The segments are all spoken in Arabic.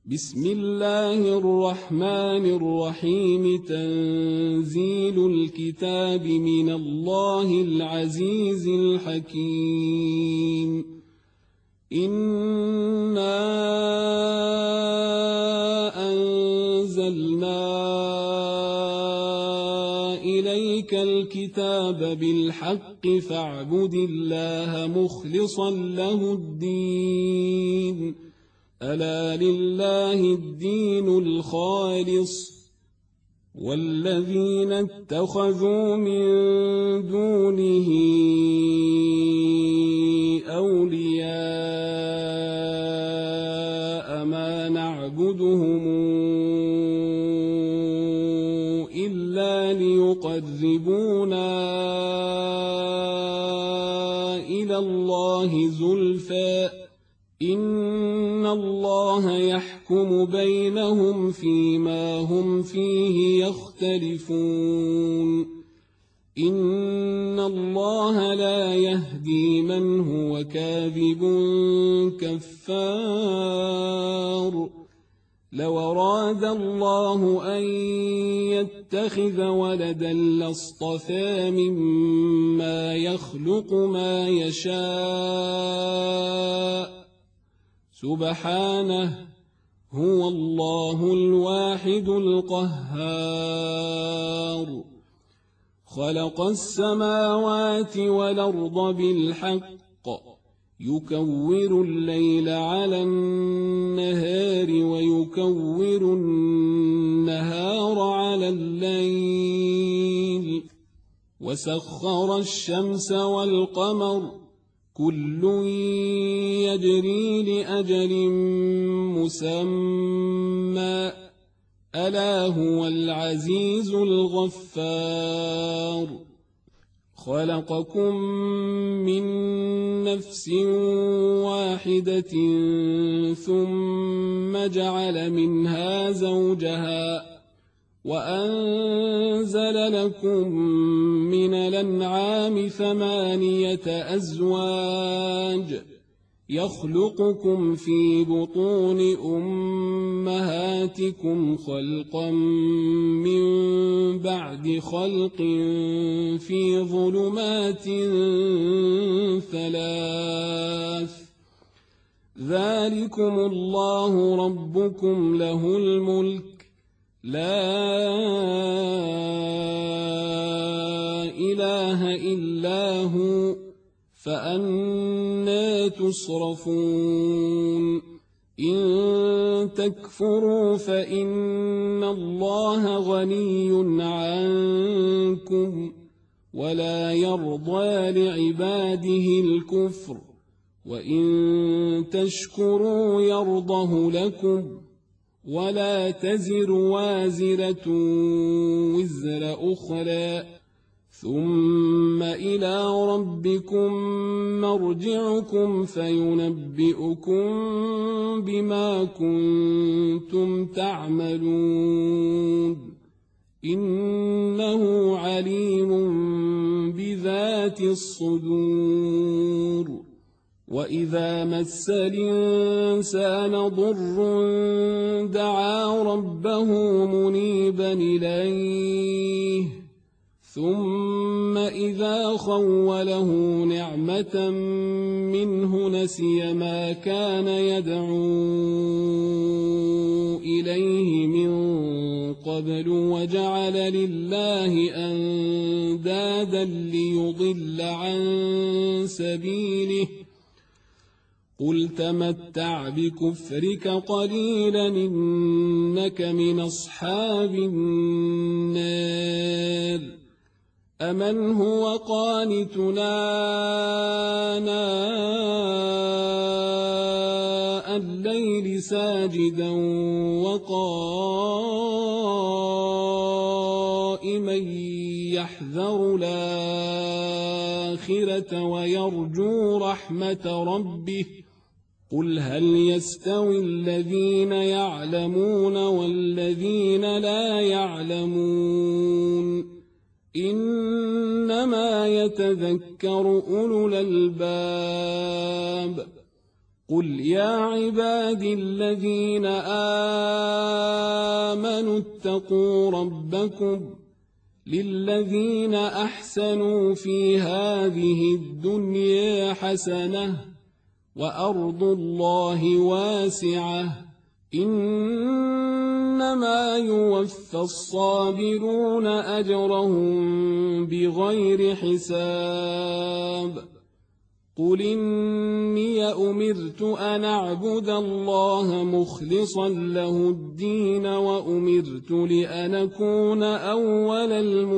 بسم الله الرحمن الرحيم. تنزيل الكتاب من الله العزيز الحكيم. إنا أنزلنا إليك الكتاب بالحق فاعبد الله مخلصا له الدين. ألا لله الدين الخالص والذين اتخذوا من دونه أولياء ما نعبدهم إلا ليقربونا إلى الله زلفى إن الله يحكم بينهم فيما هم فيه يختلفون. إن الله لا يهدي من هو كاذب كفار. لو أراد الله أن يتخذ ولدا لاصطفى مما يخلق ما يشاء سبحانه هو الله الواحد القهار. خلق السماوات والأرض بالحق يكور الليل على النهار ويكور النهار على الليل وسخر الشمس والقمر كل يجري لأجل مسمى ألا هو العزيز الغفار. خلقكم من نفس واحدة ثم جعل منها زوجها وأنزل لكم من الأنعام 8 أزواج يخلقكم في بطون أمهاتكم خلقا من بعد خلق في ظلمات 3 ذلكم الله ربكم له الملك لا إله إلا هو فأنى تصرفون. إن تكفروا فإن الله غني عنكم ولا يرضى لعباده الكفر وإن تشكروا يرضه لكم ولا تزر وازرة وزر أخرى ثم إلى ربكم مرجعكم فينبئكم بما كنتم تعملون إنه عليم بذات الصدور. وإذا مس الإنسان ضر دعا ربه منيبا إليه ثم إذا خوله نعمة منه نسي ما كان يدعو إليه من قبل وجعل لله أندادا ليضل عن سبيله قل تمتع بكفرك قليلا إنك من أصحاب النار. أمن هو قانتنا آناء الليل ساجدا وقائما يحذر الآخرة ويرجو رحمة ربه قل هل يستوي الذين يعلمون والذين لا يعلمون إنما يتذكر أولو الألباب قل يا عبادي الذين آمنوا اتقوا ربكم للذين أحسنوا في هذه الدنيا حسنة وأرض الله واسعة إنما يوفى الصابرون أجرهم بغير حساب قل إني أمرت أن أعبد الله مخلصا له الدين وأمرت لأن أكون أول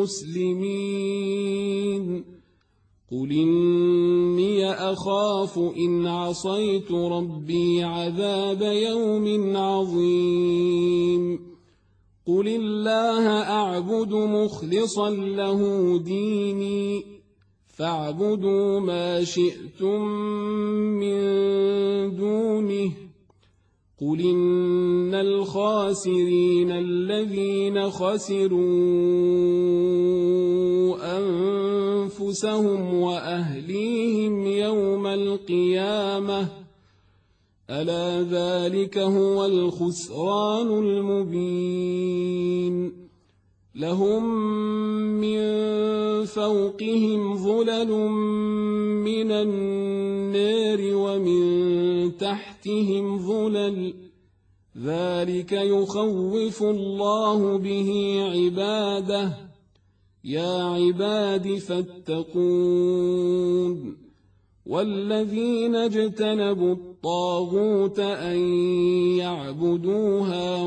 المسلمين قل إني أخاف إن عصيت ربي عذاب يوم عظيم قل الله أعبد مخلصا له ديني فاعبدوا ما شئتم من دونه قل إن الخاسرين الذين خسروا أنفسهم وأهليهم يوم القيامة ألا ذلك هو الخسران المبين لهم من فوقهم ظلل من النار ومن تحتهم ظلل ذلك يخوف الله به عباده يا عباد فاتقون والذين اجتنبوا الطاغوت أن يعبدوها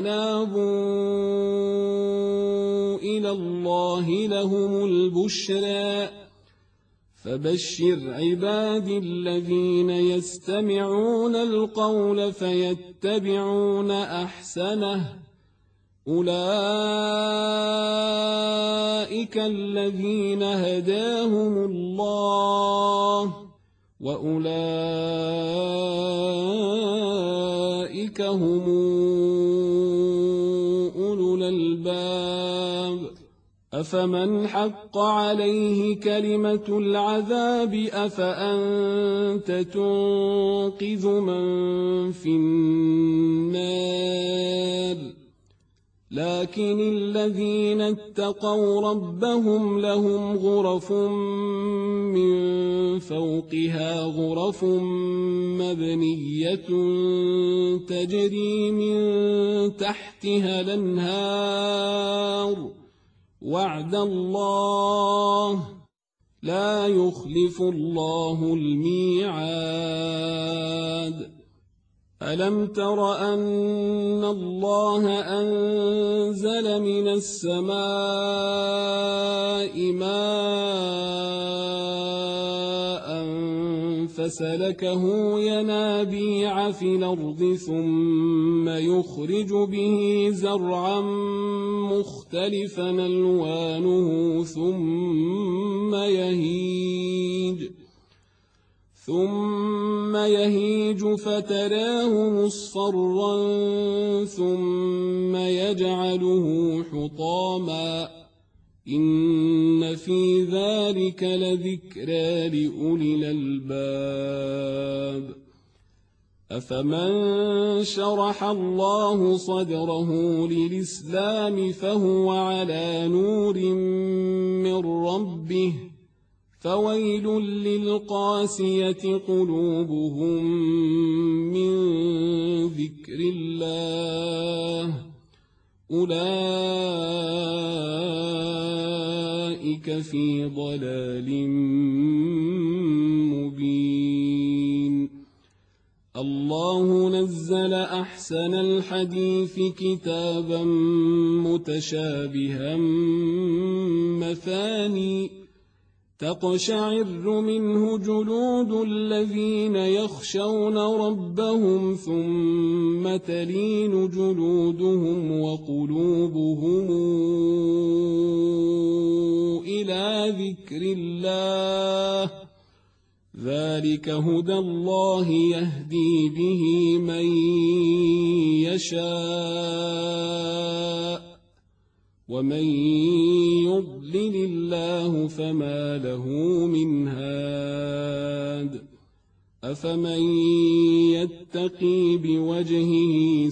وأنابوا إلى الله لهم البشرى فبشر عبادي الذين يستمعون القول فيتبعون أحسنه أولئك الذين هداهم الله وأولئك هم أولو الألباب أفمن حق عليه كلمة العذاب أفأنت تنقذ من في النار لكن الذين اتقوا ربهم لهم غرف من فوقها غرف مبنية تجري من تحتها الأنهار وعد الله لا يخلف الله الميعاد ألم تر أن الله أنزل من السماء ماء فسلكه ينابيع في الأرض ثم يخرج به زرعا مختلفا ألوانه ثم يهيج فتراه مصفرا ثم يجعله حطاما إن في ذلك لذكرى لأولي الألباب أفمن شرح الله صدره للإسلام فهو على نور من ربه فويل للقاسية قلوبهم من ذكر الله أولئك في ضلال مبين الله نزل أحسن الحديث كتابا متشابها مثاني تقشعر منه جلود الذين يخشون ربهم ثم تلين جلودهم وقلوبهم إلى ذكر الله ذلك هدى الله يهدي به من يشاء ومن يضلل الله فما له من هاد أفمن يتقي بوجهه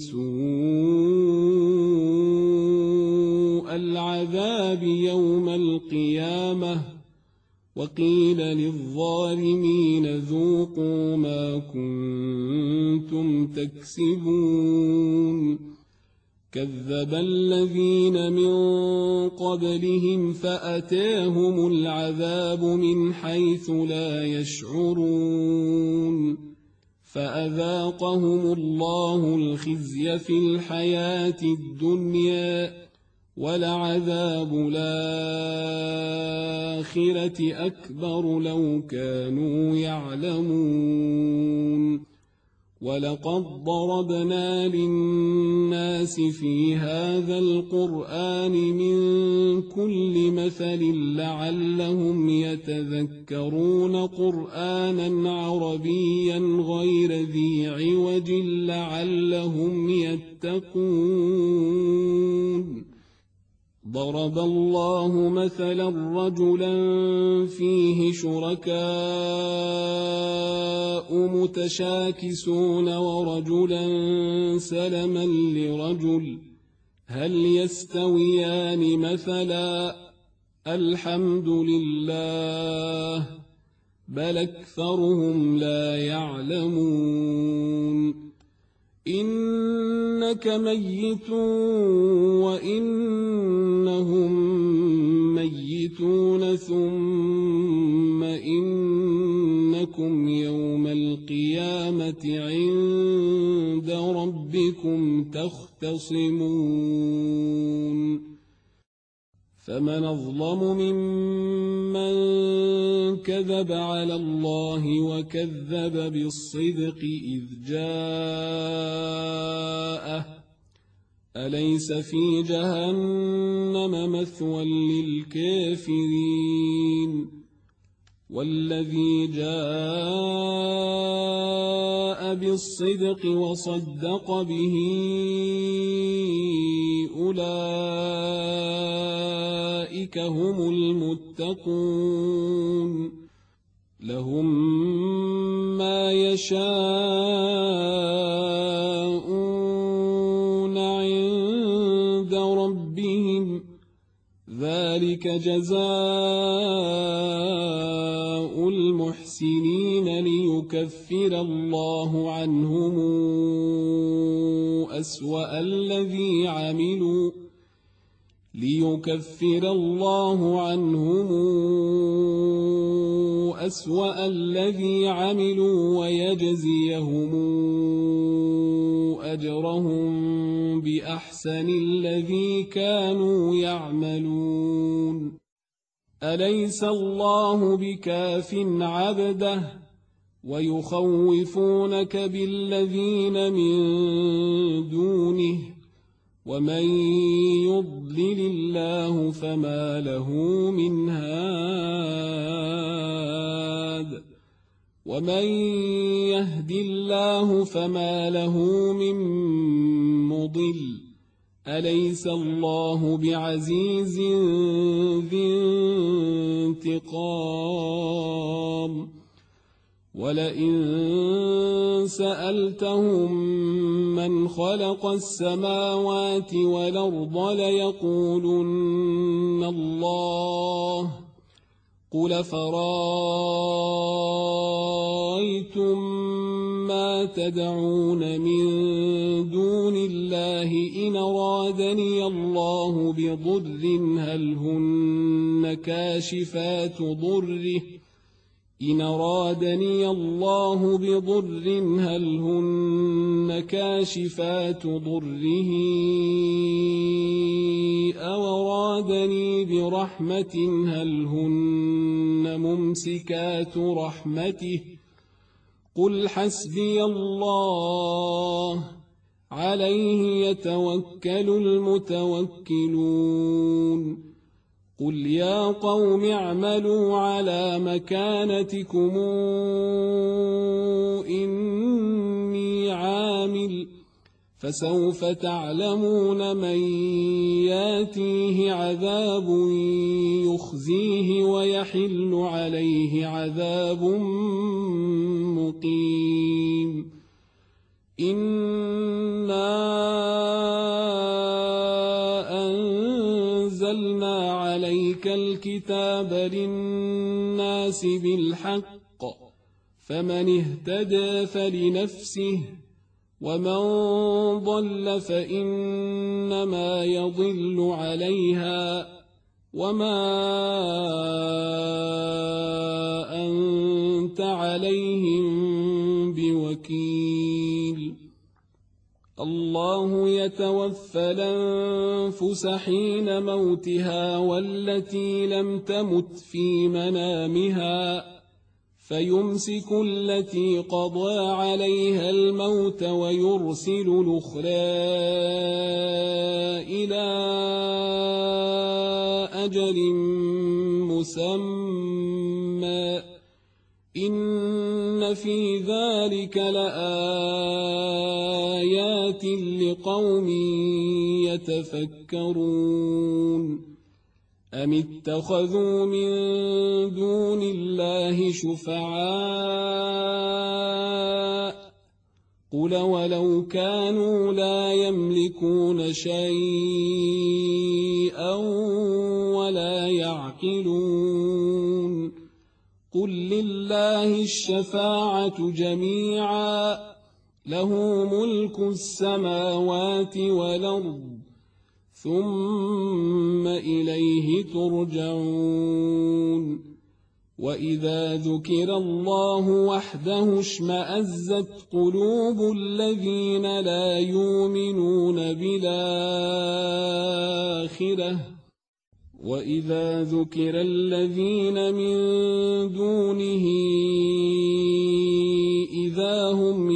سوء العذاب يوم القيامة وقيل للظالمين ذوقوا ما كنتم تكسبون كذب الذين من قبلهم فأتاهم العذاب من حيث لا يشعرون فأذاقهم الله الخزي في الحياة الدنيا ولعذاب الآخرة أكبر لو كانوا يعلمون ولقد ضربنا للناس في هذا القرآن من كل مثل لعلهم يتذكرون قرآنا عربيا غير ذي عوج لعلهم يتقون ضرب الله مثلا رجلا فيه شركاء متشاكسون ورجلا سلما لرجل هل يستويان مثلا الحمد لله بل أكثرهم لا يعلمون إنك ميت وإنهم ميتون ثم إنكم يوم القيامة عند ربكم تختصمون فمن أظلم ممن كذب على الله وكذب بالصدق إذ جاءه أليس في جهنم مثوى للكافرين والذي جاء بالصدق وصدق به أولئك هم المتقون لهم ما يشاءون عند ربهم ذلك جزاء المحسنين ليكفر الله عنهم أسوأ الذي عملوا ويجزيهم أجرهم بأحسن الذي كانوا يعملون أليس الله بكاف عبده ويخوفونك بالذين من دونه ومن يضلل الله فما له من هاد ومن يهد الله فما له من مضل أليس الله بعزيز ذي انتقام ولئن سألتهم من خلق السماوات والأرض ليقولن الله قل فرأيتم ما تدعون من دون الله إن أرادني الله بضر هل هن كاشفات ضره إن أرادني الله بضر هل هن كاشفات ضره أو أرادني برحمة هل هن ممسكات رحمته قل حسبي الله عليه يتوكل المتوكلون قل يا قوم اعملوا على مكانتكم إني عامل فسوف تعلمون من ياتيه عذاب يخزيه ويحل عليه عذاب مقيم إنا أنزلنا عليك الكتاب للناس بالحق فمن اهتدى فلنفسه ومن ضل فإنما يضل عليها وما أنت عليهم بوكيل الله يتوفى الأنفس حين موتها والتي لم تمت في منامها فيمسك التي قضى عليها الموت ويرسل الأخرى إلى أجل مسمى إن في ذلك لآيات لقوم يتفكرون أم اتخذوا من دون الله شفعاء قل ولو كانوا لا يملكون شيئا ولا يعقلون قل لله الشفاعة جميعا له ملك السماوات والأرض ثم إليه ترجعون وإذا ذكر الله وحده اشمأزت قلوب الذين لا يؤمنون بالآخرة وإذا ذكر الذين من دونه إذا هم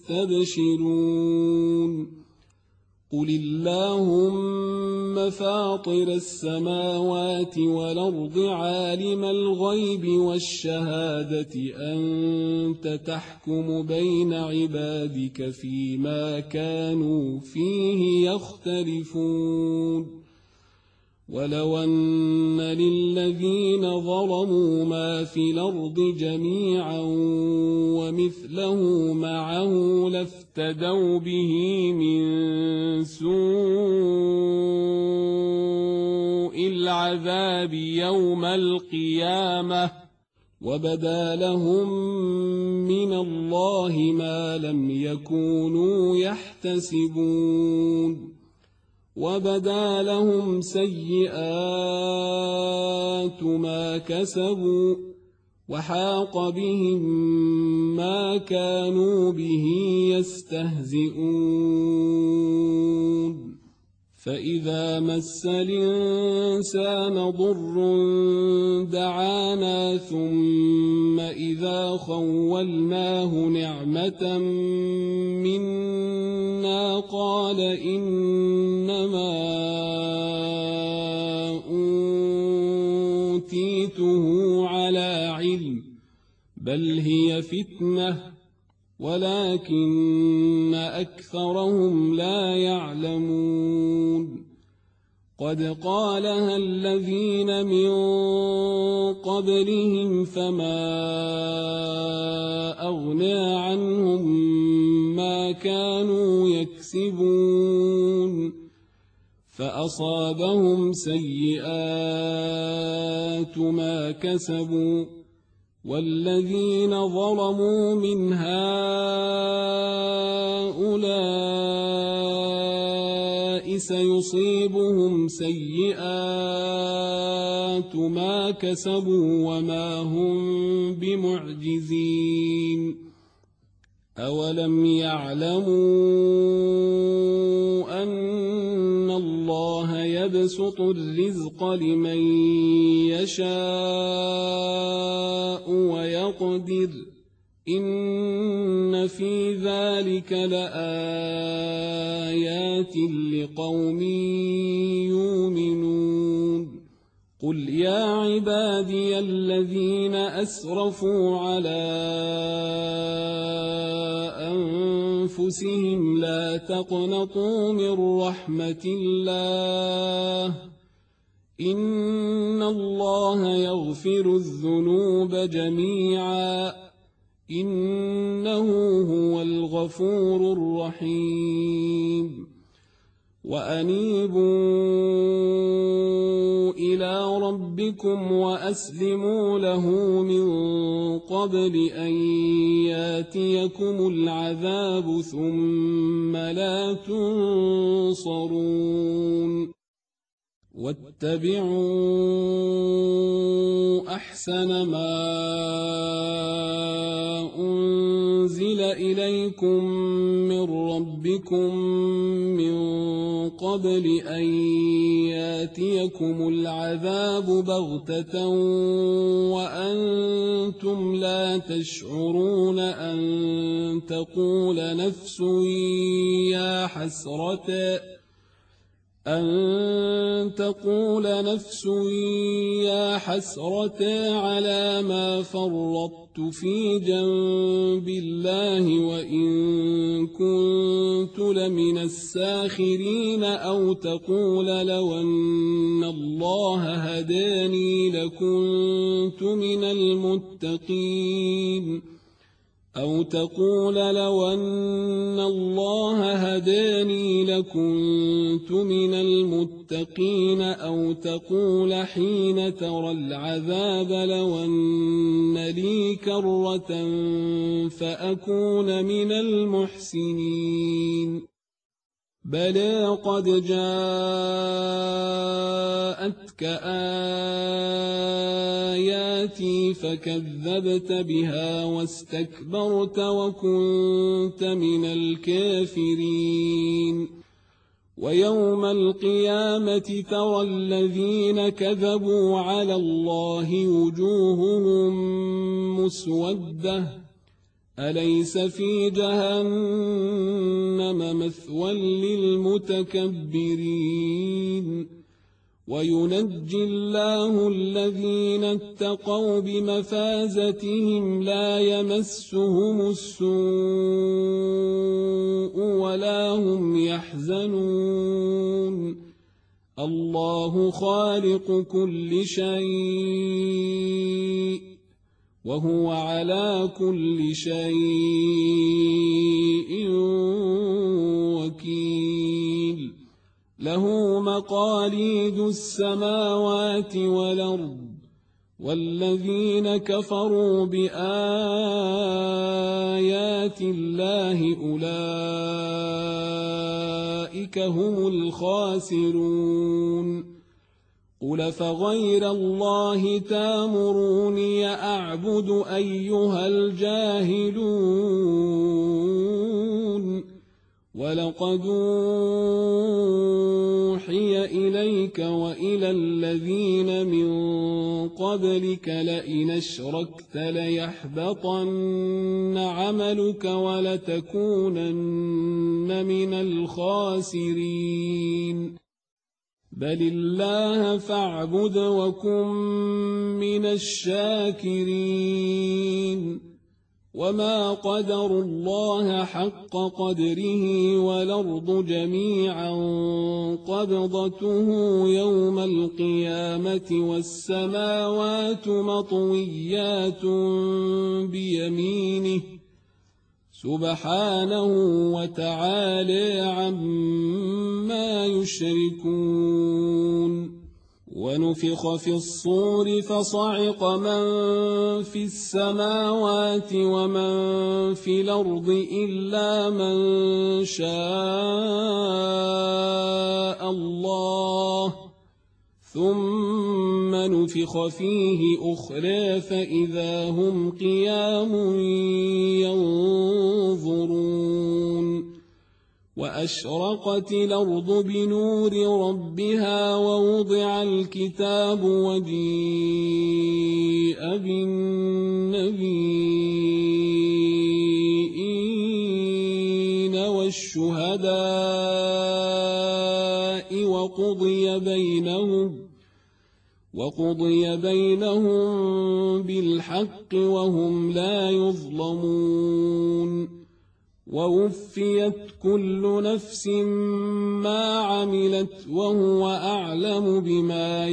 يستبشرون قل اللهم فاطر السماوات والأرض عالم الغيب والشهادة أنت تحكم بين عبادك فيما كانوا فيه يختلفون ولو أن للذين ظلموا ما في الأرض جميعا ومثله معه لافتدوا به من سوء العذاب يوم القيامة وبدا لهم من الله ما لم يكونوا يحتسبون وبدا لهم سيئات ما كسبوا وحاق بهم ما كانوا به يستهزئون فإذا مس الإنسان ضر دعانا ثم إذا خولناه نعمة منا قال إنما أوتيته على علم بل هي فتنة ولكن أكثرهم لا يعلمون قد قالها الذين من قبلهم فما أغنى عنهم ما كانوا يكسبون فأصابهم سيئات ما كسبوا والذين ظلموا من هؤلاء سيصيبهم سيئات ما كسبوا وما هم بمعجزين أولم يعلموا أن الله يبسط الرزق لمن يشاء ويقدر إن في ذلك لآيات لقوم يؤمنون قل يا عبادي الذين أسرفوا على أنفسهم لا تقنطوا من رحمة الله إن الله يغفر الذنوب جميعا إنه هو الغفور الرحيم وأنيبوا إلى ربكم وأسلموا له من قبل أن ياتيكم العذاب ثم لا تنصرون واتبعوا أحسن ما أنزل إليكم من ربكم من قبل أن ياتيكم العذاب بغتة وأنتم لا تشعرون أن تقول نفس يا حسرة على ما فرطت في جنب الله وإن كنت لمن الساخرين أو تقول لو أن الله هداني لكنت من المتقين أو تقول لو أن الله هداني لكنت من المتقين أو تقول حين ترى العذاب لو أن لي كرة فأكون من المحسنين بلى قد جاءتك آياتي فكذبت بها واستكبرت وكنت من الكافرين ويوم القيامة ترى الذين كذبوا على الله وجوههم مسودة أليس في جهنم مثوى للمتكبرين وينجي الله الذين اتقوا بمفازتهم لا يمسهم السوء ولا هم يحزنون الله خالق كل شيء وهو على كل شيء وكيل له مقاليد السماوات والأرض والذين كفروا بآيات الله أولئك هم الخاسرون قل فغير الله تامروني أعبد أيها الجاهلون ولقد أوحي إليك وإلى الذين من قبلك لئن أشركت ليحبطن عملك ولتكونن من الخاسرين بل الله فاعبد وكن من الشاكرين وما قدروا الله حق قدره والأرض جميعا قبضته يوم القيامة والسماوات مطويات بيمينه سبحانه وتعالى عما يشركون ونفخ في الصور فصعق من في السماوات ومن في الأرض إلا من شاء الله ثم نفخ فيه أخرى فإذا هم قيام ينظرون وأشرقت الأرض بنور ربها ووضع الكتاب وجيء بالنبيين والشهداء وقضي بينهم بالحق وهم لا يظلمون ووفيت كل نفس ما عملت وهو أعلم بما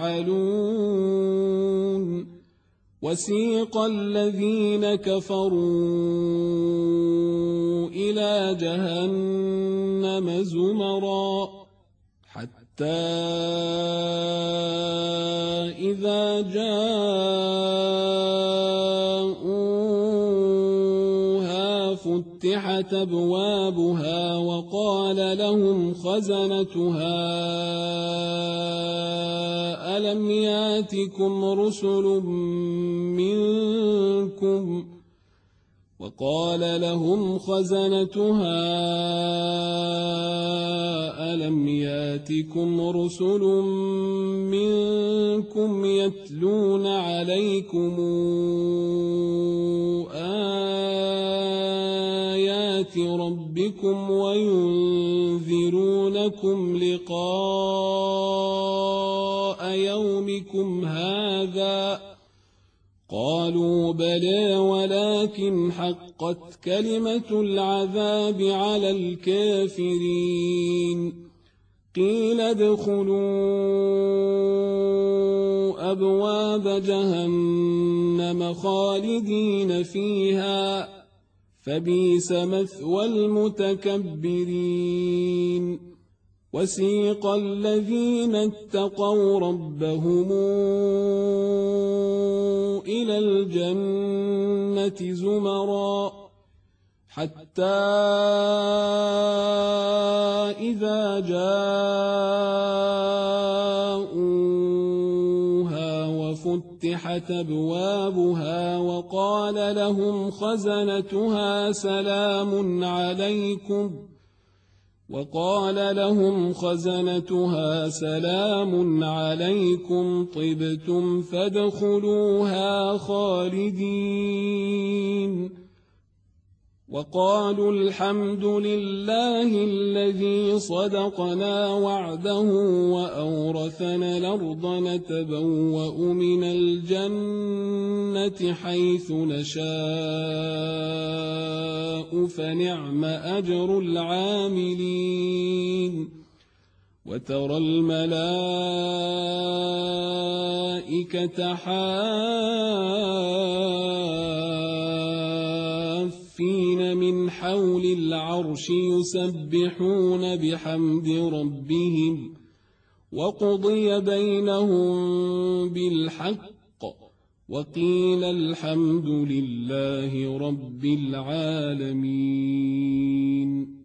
يفعلون وسيق الذين كفروا إلى جهنم زمرا حتى إذا جاءوها فتحت أبوابها وقال لهم خزنتها ألم ياتكم رسل منكم يتلون عليكم آيات ربكم وينذرونكم لقاء يومكم هذا قالوا بلى ولكن حقت كلمة العذاب على الكافرين قيل ادخلوا أبواب جهنم خالدين فيها فبئس مثوى المتكبرين وسيق الذين اتقوا ربهم إلى الجنة زمرا حتى إذا جاءوها وفتحت أبوابها وقال لهم خزنتها سلام عليكم طبتم فادخلوها خالدين وقالوا الحمد لله الذي صدقنا وعده وأورثنا الأرض نتبوأ من الجنة حيث نشاء فنعم أجر العاملين وترى الملائكة حافين من حول العرش يسبحون بحمد ربهم وقضي بينهم بالحق وقيل الحمد لله رب العالمين.